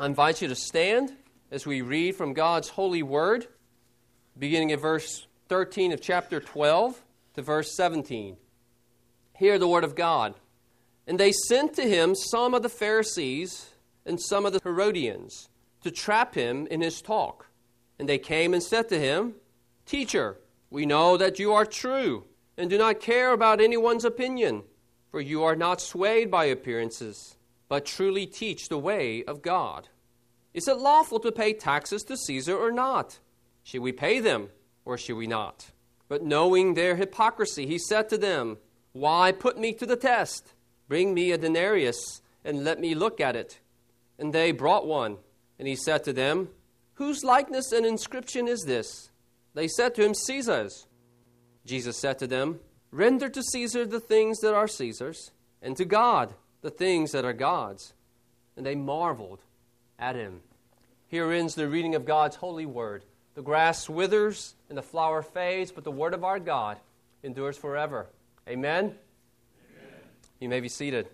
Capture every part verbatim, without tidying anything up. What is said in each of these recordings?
I invite you to stand as we read from God's holy word, beginning at verse thirteen of chapter twelve to verse seventeen. Hear the word of God. And they sent to him some of the Pharisees and some of the Herodians to trap him in his talk. And they came and said to him, Teacher, we know that you are true and do not care about anyone's opinion, for you are not swayed by appearances, but truly teach the way of God. Is it lawful to pay taxes to Caesar or not? Should we pay them or should we not? But knowing their hypocrisy, he said to them, Why put me to the test? Bring me a denarius and let me look at it. And they brought one. And he said to them, Whose likeness and inscription is this? They said to him, Caesar's. Jesus said to them, Render to Caesar the things that are Caesar's, and to God the things that are God's. And they marveled at him. Here ends the reading of God's holy word. The grass withers and the flower fades, but the word of our God endures forever. Amen? Amen. You may be seated.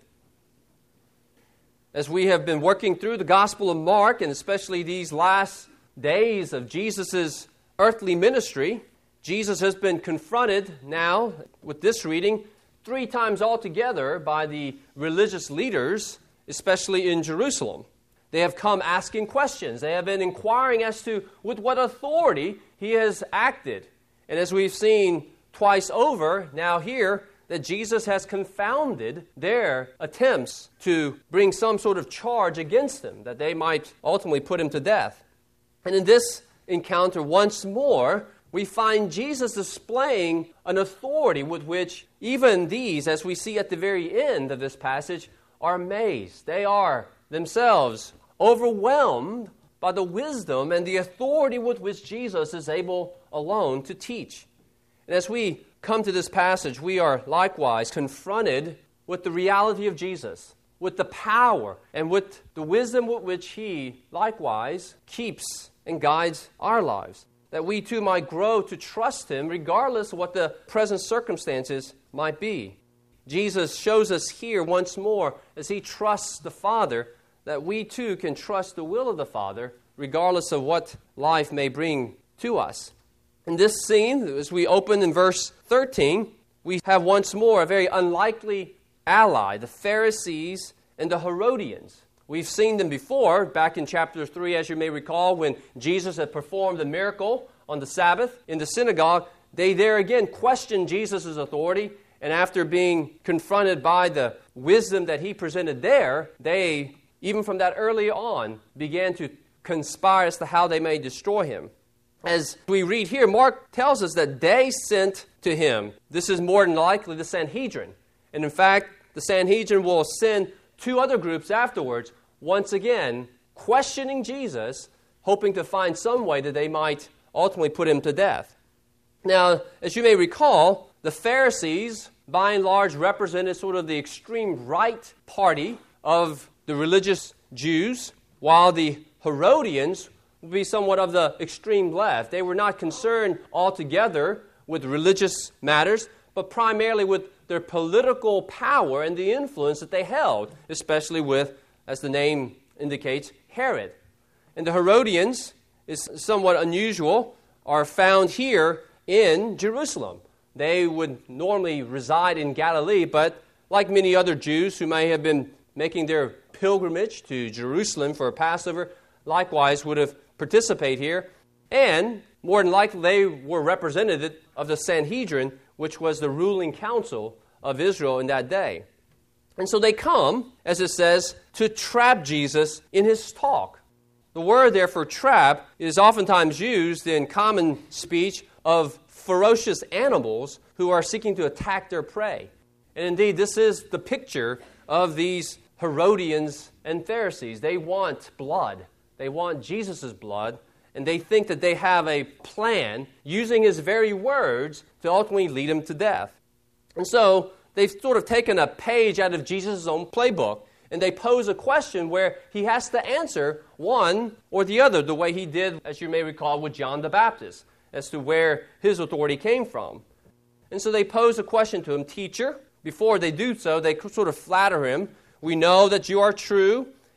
As we have been working through the Gospel of Mark, and especially these last days of Jesus' earthly ministry, Jesus has been confronted now with this reading three times altogether by the religious leaders, especially in Jerusalem. They have come asking questions. They have been inquiring as to with what authority he has acted. And as we've seen twice over, now here, that Jesus has confounded their attempts to bring some sort of charge against him, that they might ultimately put him to death. And in this encounter, once more, we find Jesus displaying an authority with which even these, as we see at the very end of this passage, are amazed. They are themselves overwhelmed by the wisdom and the authority with which Jesus is able alone to teach. And as we come to this passage, we are likewise confronted with the reality of Jesus, with the power and with the wisdom with which he likewise keeps and guides our lives, that we too might grow to trust him regardless of what the present circumstances might be. Jesus shows us here once more, as he trusts the Father, that we too can trust the will of the Father regardless of what life may bring to us. In this scene, as we open in verse thirteen, we have once more a very unlikely ally, the Pharisees and the Herodians. We've seen them before, back in chapter three, as you may recall, when Jesus had performed a miracle on the Sabbath in the synagogue. They there again questioned Jesus' authority, and after being confronted by the wisdom that he presented there, they, even from that early on, began to conspire as to how they may destroy him. As we read here, Mark tells us that they sent to him. This is more than likely the Sanhedrin. And in fact, the Sanhedrin will send two other groups afterwards, once again, questioning Jesus, hoping to find some way that they might ultimately put him to death. Now, as you may recall, the Pharisees, by and large, represented sort of the extreme right party of the religious Jews, while the Herodians would be somewhat of the extreme left. They were not concerned altogether with religious matters, but primarily with their political power and the influence that they held, especially with, as the name indicates, Herod. And the Herodians, is somewhat unusual, are found here in Jerusalem. They would normally reside in Galilee, but like many other Jews who may have been making their pilgrimage to Jerusalem for a Passover, likewise would have participated here. And more than likely, they were representative of the Sanhedrin, which was the ruling council of Israel in that day. And so they come, as it says, to trap Jesus in his talk. The word there for trap is oftentimes used in common speech of ferocious animals who are seeking to attack their prey. And indeed, this is the picture of these Herodians and Pharisees. They want blood. They want Jesus' blood, and they think that they have a plan using his very words to ultimately lead him to death. And so they've sort of taken a page out of Jesus' own playbook, and they pose a question where he has to answer one or the other, the way he did, as you may recall, with John the Baptist, as to where his authority came from. And so they pose a question to him, Teacher. Before they do so, they sort of flatter him. We know that you are true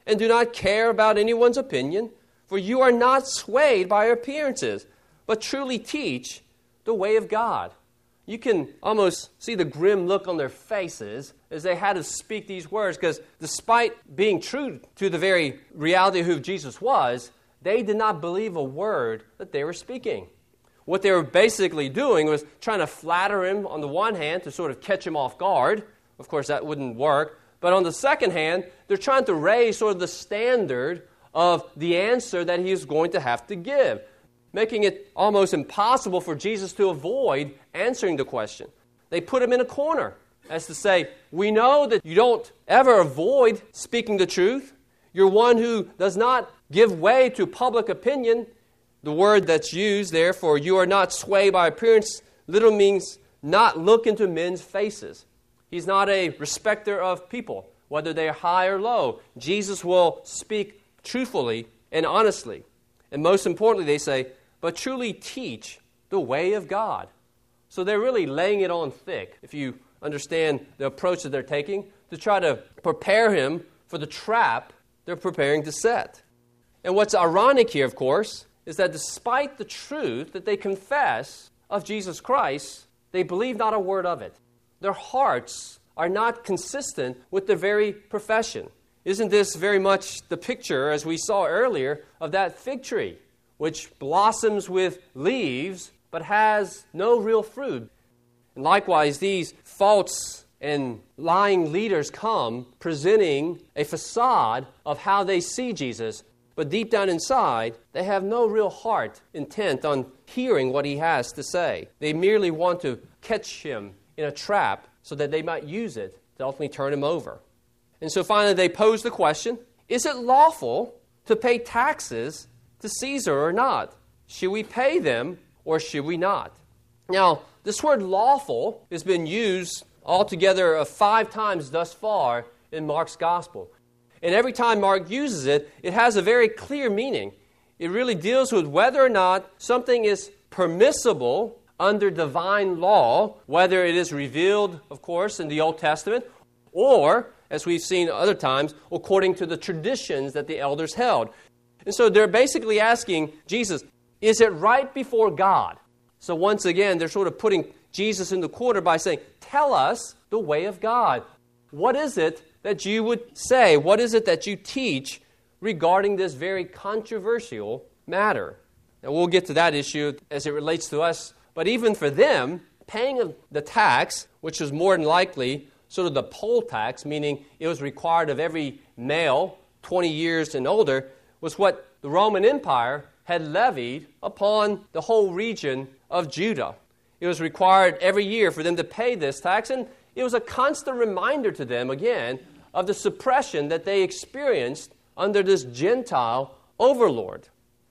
and do not care about anyone's opinion, for you are not swayed by appearances, but truly teach the way of God. You can almost see the grim look on their faces as they had to speak these words, because despite being true to the very reality of who Jesus was, they did not believe a word that they were speaking. What they were basically doing was trying to flatter him on the one hand to sort of catch him off guard. Of course, that wouldn't work. But on the second hand, they're trying to raise sort of the standard of the answer that he is going to have to give, making it almost impossible for Jesus to avoid answering the question. They put him in a corner, as to say, we know that you don't ever avoid speaking the truth. You're one who does not give way to public opinion. The word that's used there for you are not swayed by appearance literally means not look into men's faces. He's not a respecter of people, whether they're high or low. Jesus will speak truthfully and honestly. And most importantly, they say, but truly teach the way of God. So they're really laying it on thick, if you understand the approach that they're taking, to try to prepare him for the trap they're preparing to set. And what's ironic here, of course, is that despite the truth that they confess of Jesus Christ, they believe not a word of it. Their hearts are not consistent with their very profession. Isn't this very much the picture, as we saw earlier, of that fig tree, which blossoms with leaves but has no real fruit? And likewise, these false and lying leaders come presenting a facade of how they see Jesus, but deep down inside, they have no real heart intent on hearing what he has to say. They merely want to catch him in a trap so that they might use it to ultimately turn him over. And so finally they pose the question, is it lawful to pay taxes to Caesar or not? Should we pay them or should we not? Now, this word lawful has been used altogether uh, five times thus far in Mark's gospel. And every time Mark uses it, it has a very clear meaning. It really deals with whether or not something is permissible under divine law, whether it is revealed, of course, in the Old Testament, or, as we've seen other times, according to the traditions that the elders held. And so they're basically asking Jesus, is it right before God? So once again, they're sort of putting Jesus in the corner by saying, tell us the way of God. What is it that you would say? What is it that you teach regarding this very controversial matter? And we'll get to that issue as it relates to us. But even for them, paying the tax, which was more than likely sort of the poll tax, meaning it was required of every male twenty years and older, was what the Roman Empire had levied upon the whole region of Judah. It was required every year for them to pay this tax, and it was a constant reminder to them, again, of the suppression that they experienced under this Gentile overlord.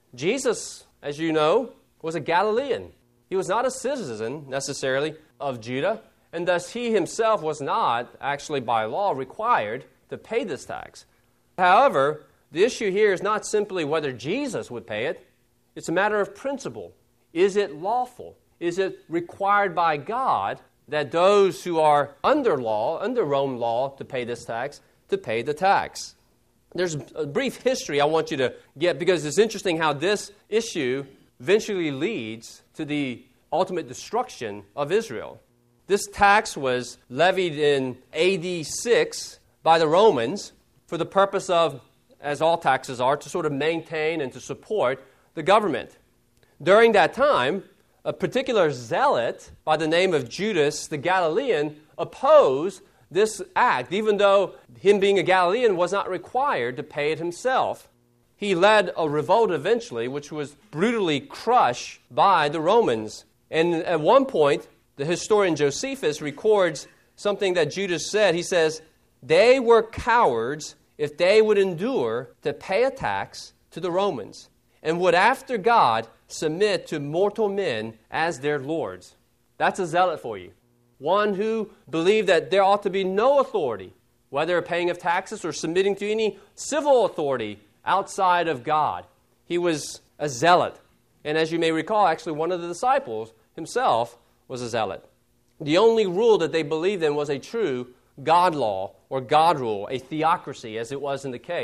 Jesus, as you know, was a Galilean. He was not a citizen, necessarily, of Judah, and thus he himself was not, actually by law, required to pay this tax. However, the issue here is not simply whether Jesus would pay it. It's a matter of principle. Is it lawful? Is it required by God that those who are under law, under Rome law, to pay this tax, to pay the tax? There's a brief history I want you to get, because it's interesting how this issue eventually leads to the ultimate destruction of Israel. This tax was levied in A D six by the Romans for the purpose of, as all taxes are, to sort of maintain and to support the government. During that time, a particular zealot by the name of Judas the Galilean opposed this act, even though him being a Galilean was not required to pay it himself. He led a revolt eventually, which was brutally crushed by the Romans. And at one point, the historian Josephus records something that Judas said. He says, they were cowards if they would endure to pay a tax to the Romans, and would after God submit to mortal men as their lords. That's a zealot for you. One who believed that there ought to be no authority, whether paying of taxes or submitting to any civil authority outside of God. He was a zealot. And as you may recall, actually one of the disciples himself was a zealot. The only rule that they believed in was a true God law or God rule, a theocracy, as it was in the case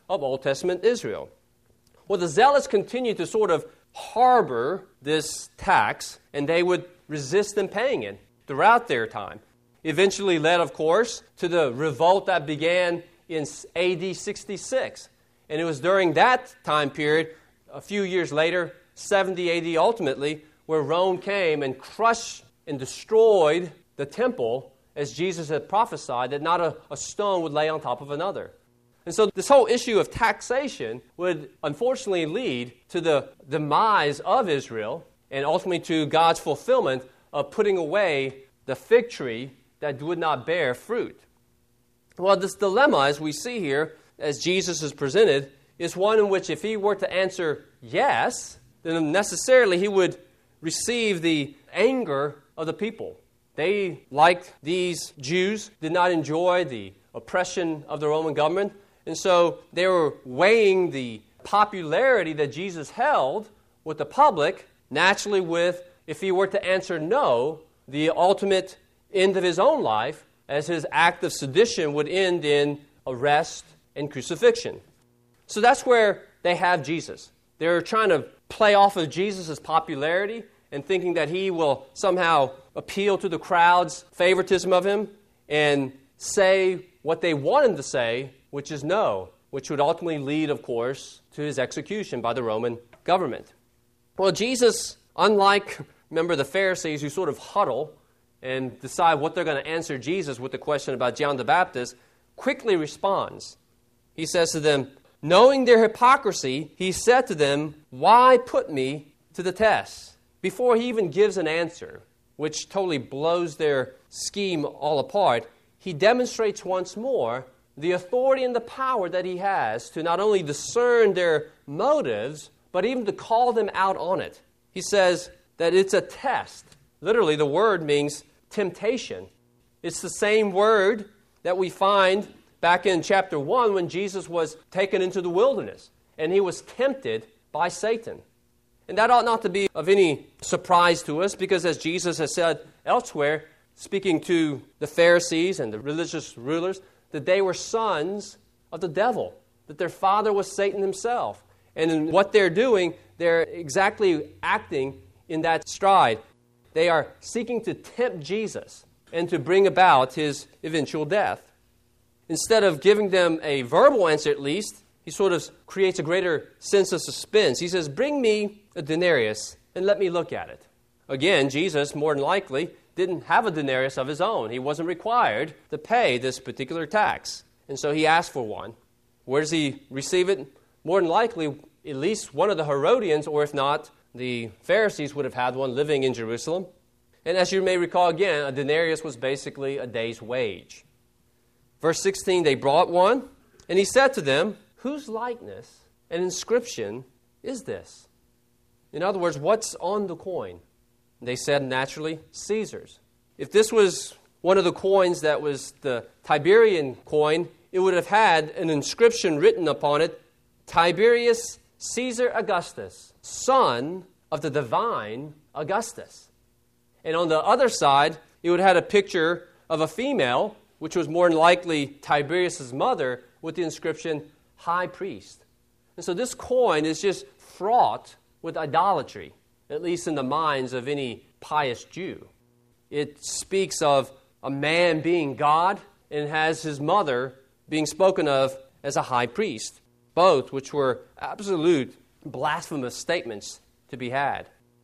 of Old Testament Israel. Well, the Zealots continued to sort of harbor this tax, and they would resist them paying it throughout their time. Eventually led, of course, to the revolt that began in A D sixty-six. And it was during that time period, a few years later, seventy A D ultimately, where Rome came and crushed and destroyed the temple, as Jesus had prophesied, that not a, a stone would lay on top of another. And so this whole issue of taxation would unfortunately lead to the demise of Israel and ultimately to God's fulfillment of putting away the fig tree that would not bear fruit. Well, this dilemma, as we see here, as Jesus is presented, is one in which if he were to answer yes, then necessarily he would receive the anger of the people. They, like these Jews, did not enjoy the oppression of the Roman government, and so they were weighing the popularity that Jesus held with the public, naturally with, if he were to answer no, the ultimate end of his own life, as his act of sedition would end in arrest and crucifixion. So that's where they have Jesus. They're trying to play off of Jesus' popularity and thinking that he will somehow appeal to the crowd's favoritism of him and say what they want him to say, which is no, which would ultimately lead, of course, to his execution by the Roman government. Well, Jesus, unlike, remember, the Pharisees who sort of huddle and decide what they're going to answer Jesus with the question about John the Baptist, quickly responds. He says to them, knowing their hypocrisy, he said to them, why put me to the test? Before he even gives an answer, which totally blows their scheme all apart, he demonstrates once more the authority and the power that he has to not only discern their motives, but even to call them out on it. He says that it's a test. Literally, the word means temptation. It's the same word that we find back in chapter one when Jesus was taken into the wilderness and he was tempted by Satan. And that ought not to be of any surprise to us because as Jesus has said elsewhere, speaking to the Pharisees and the religious rulers, that they were sons of the devil, that their father was Satan himself. And in what they're doing, they're exactly acting in that stride. They are seeking to tempt Jesus and to bring about his eventual death. Instead of giving them a verbal answer at least, he sort of creates a greater sense of suspense. He says, bring me a denarius and let me look at it. Again, Jesus, more than likely, didn't have a denarius of his own. He wasn't required to pay this particular tax. And so he asked for one. Where does he receive it? More than likely, at least one of the Herodians, or if not, the Pharisees would have had one living in Jerusalem. And as you may recall again, a denarius was basically a day's wage. Verse sixteen, they brought one, and he said to them, whose likeness and inscription is this? In other words, what's on the coin? They said, naturally, Caesar's. If this was one of the coins that was the Tiberian coin, it would have had an inscription written upon it, Tiberius Caesar Augustus, son of the divine Augustus. And on the other side, it would have had a picture of a female, which was more than likely Tiberius' mother, with the inscription, High Priest. And so this coin is just fraught with idolatry, at least in the minds of any pious Jew. It speaks of a man being God and has his mother being spoken of as a high priest, both which were absolute blasphemous statements to be had.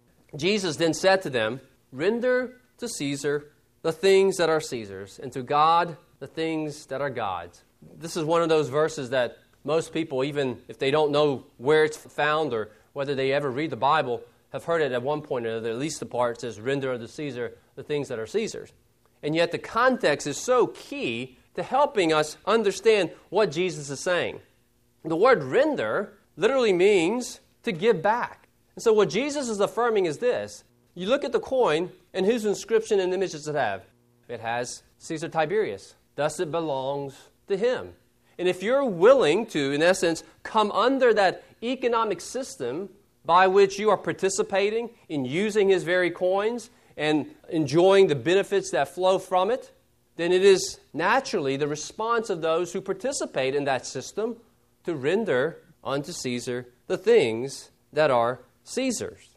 Jesus then said to them, render to Caesar the things that are Caesar's, and to God the things that are God's. This is one of those verses that most people, even if they don't know where it's found or whether they ever read the Bible, have heard it at one point or another. At least the part says, render unto Caesar the things that are Caesar's. And yet the context is so key to helping us understand what Jesus is saying. The word render literally means to give back. And so what Jesus is affirming is this. You look at the coin, and whose inscription and image does it have? It has Caesar Tiberius. Thus it belongs to him. And if you're willing to, in essence, come under that economic system by which you are participating in using his very coins and enjoying the benefits that flow from it, then it is naturally the response of those who participate in that system to render unto Caesar the things that are Caesar's.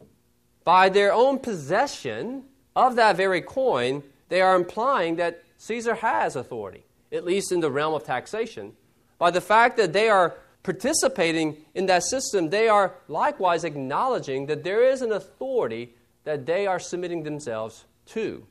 By their own possession of that very coin, they are implying that Caesar has authority, at least in the realm of taxation. By the fact that they are participating in that system, they are likewise acknowledging that there is an authority that they are submitting themselves to.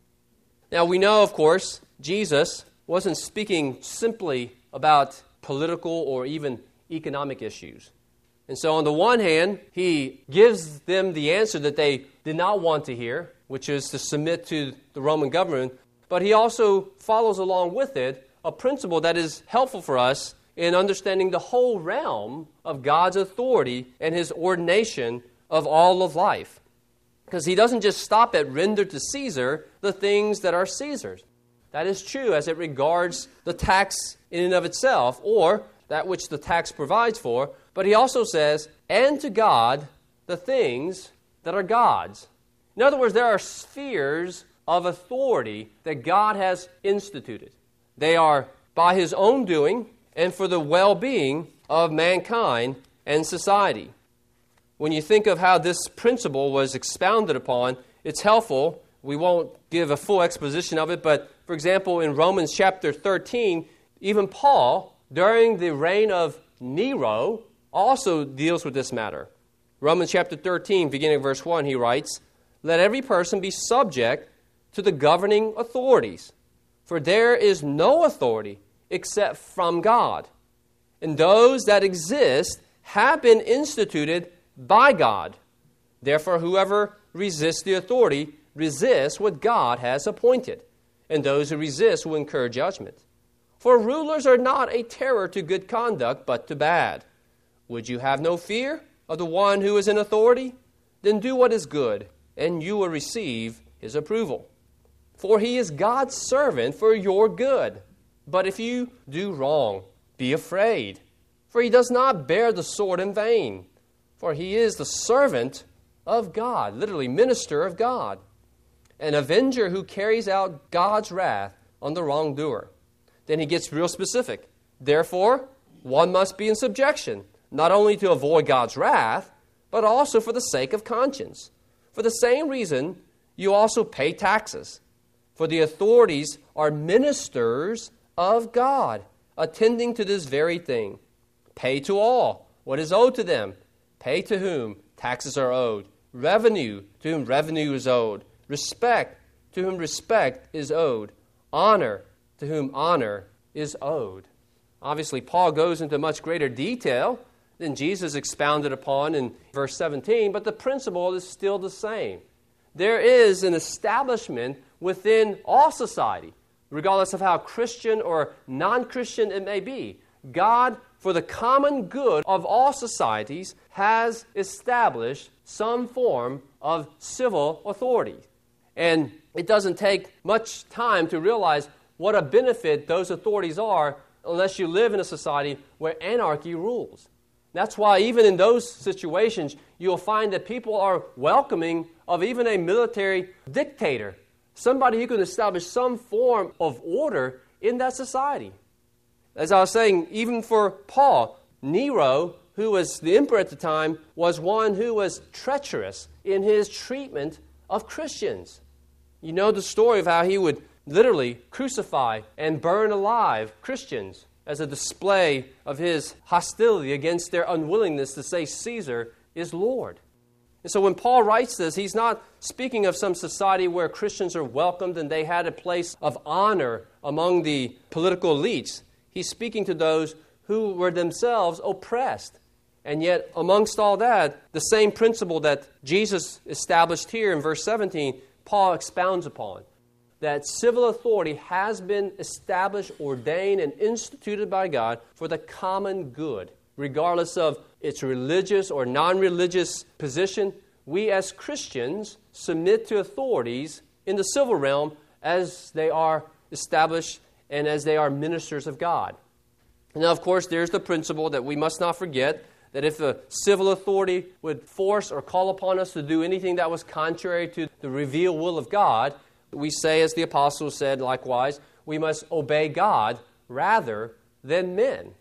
Now, we know, of course, Jesus wasn't speaking simply about political or even economic issues. And so on the one hand, he gives them the answer that they did not want to hear, which is to submit to the Roman government. But he also follows along with it a principle that is helpful for us in understanding the whole realm of God's authority and his ordination of all of life. Because he doesn't just stop at render to Caesar the things that are Caesar's. That is true as it regards the tax in and of itself, or that which the tax provides for. But he also says, and to God the things that are God's. In other words, there are spheres of authority that God has instituted. They are by his own doing and for the well-being of mankind and society. When you think of how this principle was expounded upon, it's helpful. We won't give a full exposition of it, but for example, in Romans chapter thirteen, even Paul, during the reign of Nero, also deals with this matter. Romans chapter thirteen, beginning of verse one, he writes, "Let every person be subject to the governing authorities, for there is no authority except from God. And those that exist have been instituted by God. Therefore, whoever resists the authority resists what God has appointed, and those who resist will incur judgment. For rulers are not a terror to good conduct, but to bad. Would you have no fear of the one who is in authority? Then do what is good, and you will receive his approval. For he is God's servant for your good. But if you do wrong, be afraid, for he does not bear the sword in vain. For he is the servant of God," literally minister of God, "an avenger who carries out God's wrath on the wrongdoer." Then he gets real specific. "Therefore, one must be in subjection, not only to avoid God's wrath, but also for the sake of conscience. For the same reason, you also pay taxes. For the authorities are ministers of God, attending to this very thing. Pay to all what is owed to them. Pay to whom taxes are owed. Revenue to whom revenue is owed. Respect to whom respect is owed. Honor to whom honor is owed." Obviously, Paul goes into much greater detail than Jesus expounded upon in verse seventeen, but the principle is still the same. There is an establishment within all society, regardless of how Christian or non-Christian it may be. God, for the common good of all societies, has established some form of civil authority. And it doesn't take much time to realize what a benefit those authorities are unless you live in a society where anarchy rules. That's why even in those situations, you'll find that people are welcoming of even a military dictator, somebody who can establish some form of order in that society. As I was saying, even for Paul, Nero, who was the emperor at the time, was one who was treacherous in his treatment of Christians. You know the story of how he would literally crucify and burn alive Christians as a display of his hostility against their unwillingness to say Caesar is Lord. And so when Paul writes this, he's not speaking of some society where Christians are welcomed and they had a place of honor among the political elites. He's speaking to those who were themselves oppressed. And yet, amongst all that, the same principle that Jesus established here in verse seventeen, Paul expounds upon. That civil authority has been established, ordained, and instituted by God for the common good. Regardless of its religious or non-religious position, we as Christians submit to authorities in the civil realm as they are established and as they are ministers of God. Now, of course, there's the principle that we must not forget that if the civil authority would force or call upon us to do anything that was contrary to the revealed will of God, we say, as the apostles said likewise, we must obey God rather than men.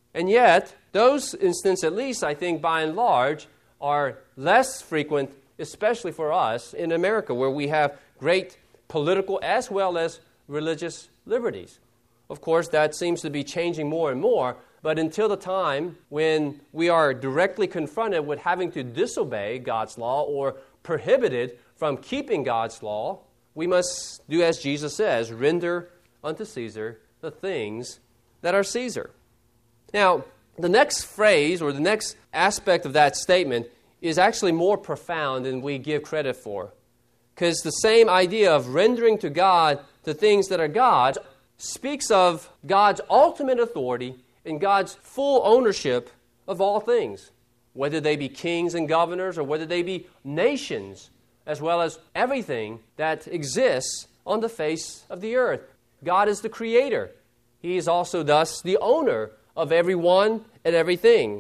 And yet, those instances, at least I think by and large, are less frequent, especially for us in America, where we have great political as well as religious liberties. Of course, that seems to be changing more and more, but until the time when we are directly confronted with having to disobey God's law or prohibited from keeping God's law, we must do as Jesus says, render unto Caesar the things that are Caesar. Now, the next phrase or the next aspect of that statement is actually more profound than we give credit for. Because the same idea of rendering to God the things that are God's speaks of God's ultimate authority and God's full ownership of all things, whether they be kings and governors or whether they be nations, as well as everything that exists on the face of the earth. God is the creator. He is also thus the owner of everyone and everything.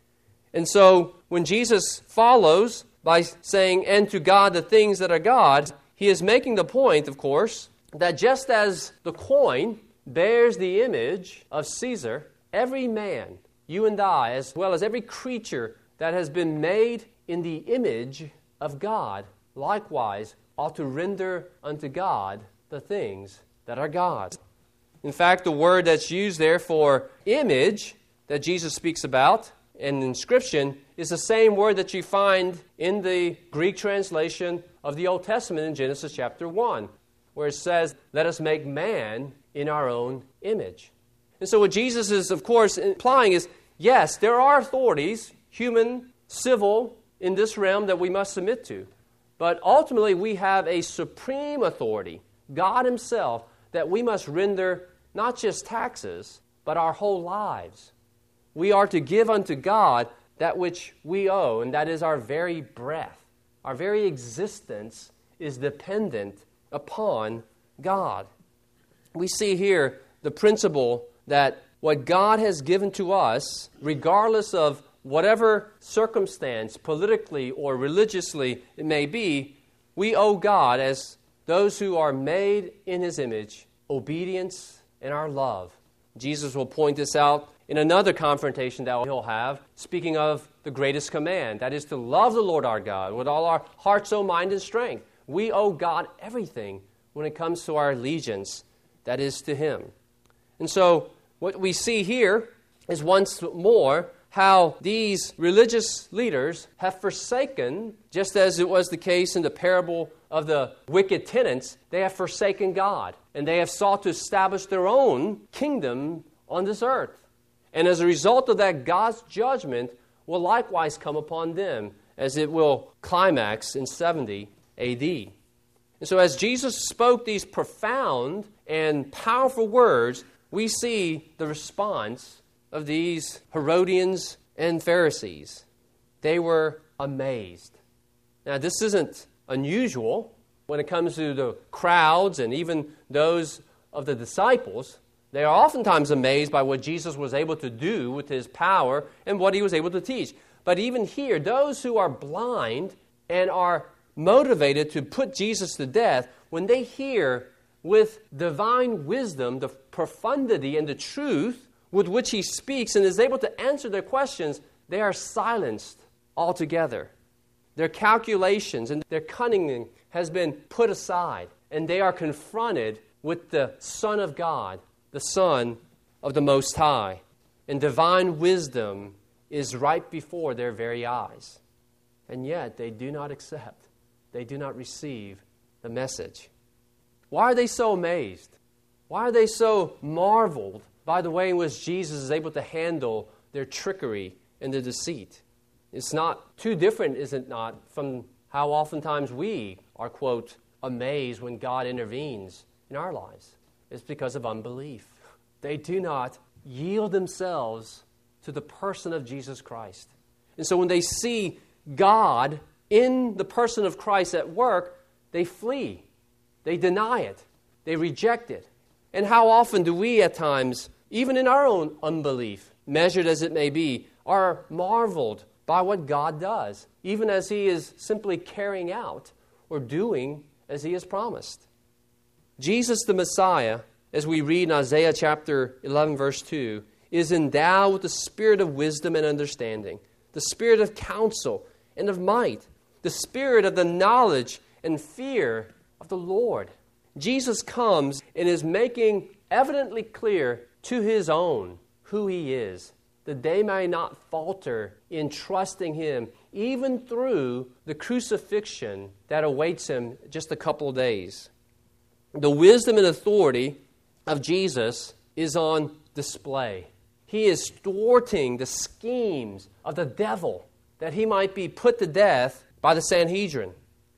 And so when Jesus follows by saying, and to God the things that are God's, he is making the point, of course, that just as the coin bears the image of Caesar, every man, you and I, as well as every creature that has been made in the image of God, likewise ought to render unto God the things that are God's. In fact, the word that's used there for image that Jesus speaks about in inscription is the same word that you find in the Greek translation of the Old Testament in Genesis chapter one, where it says, let us make man in our own image. And so what Jesus is, of course, implying is, yes, there are authorities, human, civil, in this realm that we must submit to. But ultimately, we have a supreme authority, God himself, that we must render not just taxes, but our whole lives. We are to give unto God that which we owe, and that is our very breath. Our very existence is dependent upon God. We see here the principle that what God has given to us, regardless of whatever circumstance, politically or religiously it may be, we owe God, as those who are made in his image, obedience and our love. Jesus will point this out in another confrontation that he'll have, speaking of the greatest command, that is to love the Lord our God with all our heart, soul, mind, and strength. We owe God everything when it comes to our allegiance, that is to him. And so what we see here is once more how these religious leaders have forsaken, just as it was the case in the parable of the wicked tenants, they have forsaken God, and they have sought to establish their own kingdom on this earth. And as a result of that, God's judgment will likewise come upon them, as it will climax in seventy A D. And so as Jesus spoke these profound and powerful words, we see the response of these Herodians and Pharisees. They were amazed. Now, this isn't unusual when it comes to the crowds and even those of the disciples. They are oftentimes amazed by what Jesus was able to do with his power and what he was able to teach. But even here, those who are blind and are motivated to put Jesus to death, when they hear with divine wisdom the profundity and the truth with which he speaks and is able to answer their questions, they are silenced altogether. Their calculations and their cunning has been put aside, and they are confronted with the Son of God, the Son of the Most High. And divine wisdom is right before their very eyes. And yet they do not accept. They do not receive the message. Why are they so amazed? Why are they so marveled by the way in which Jesus is able to handle their trickery and their deceit? It's not too different, is it not, from how oftentimes we are, quote, amazed when God intervenes in our lives. It's because of unbelief. They do not yield themselves to the person of Jesus Christ. And so when they see God in the person of Christ at work, they flee. They deny it. They reject it. And how often do we at times, even in our own unbelief, measured as it may be, are marveled by what God does, even as he is simply carrying out or doing as he has promised. Jesus the Messiah, as we read in Isaiah chapter eleven, verse two, is endowed with the spirit of wisdom and understanding, the spirit of counsel and of might, the spirit of the knowledge and fear of the Lord. Jesus comes and is making evidently clear to his own who he is, that they may not falter in trusting him, even through the crucifixion that awaits him just a couple of days. The wisdom and authority of Jesus is on display. He is thwarting the schemes of the devil that he might be put to death by the Sanhedrin.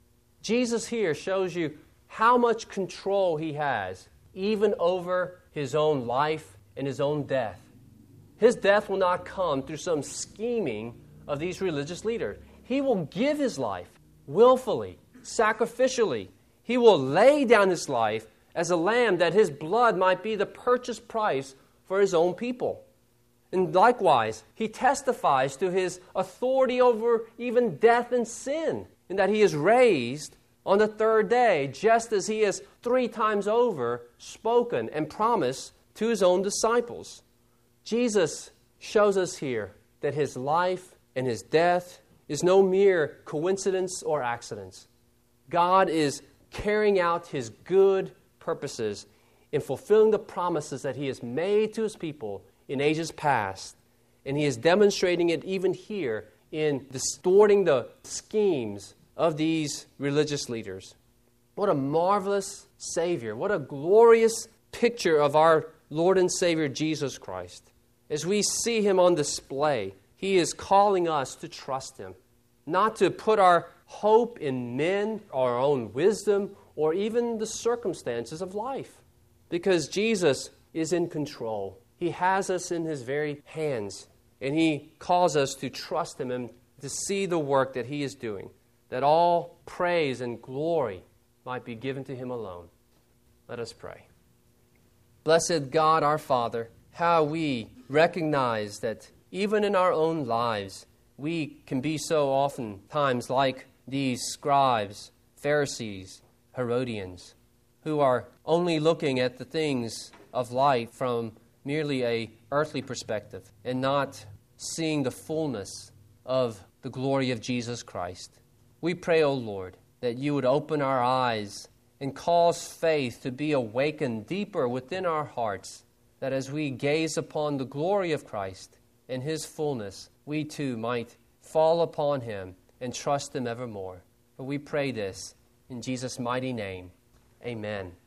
Jesus here shows you how much control he has, even over his own life and his own death. His death will not come through some scheming of these religious leaders. He will give his life willfully, sacrificially. He will lay down his life as a lamb that his blood might be the purchase price for his own people. And likewise, he testifies to his authority over even death and sin, in that he is raised on the third day, just as he has three times over spoken and promised to his own disciples. Jesus shows us here that his life and his death is no mere coincidence or accidents. God is carrying out his good purposes in fulfilling the promises that he has made to his people in ages past. And he is demonstrating it even here in distorting the schemes of these religious leaders. What a marvelous Savior. What a glorious picture of our Lord and Savior Jesus Christ. As we see him on display, he is calling us to trust him, not to put our hope in men, our own wisdom, or even the circumstances of life. Because Jesus is in control. He has us in his very hands, and he calls us to trust him and to see the work that he is doing, that all praise and glory might be given to him alone. Let us pray. Blessed God, our Father, how we recognize that even in our own lives, we can be so oftentimes like these scribes, Pharisees, Herodians, who are only looking at the things of life from merely an earthly perspective and not seeing the fullness of the glory of Jesus Christ. We pray, O Lord, that you would open our eyes and cause faith to be awakened deeper within our hearts, that as we gaze upon the glory of Christ and his fullness, we too might fall upon him and trust him evermore. For we pray this in Jesus' mighty name. Amen.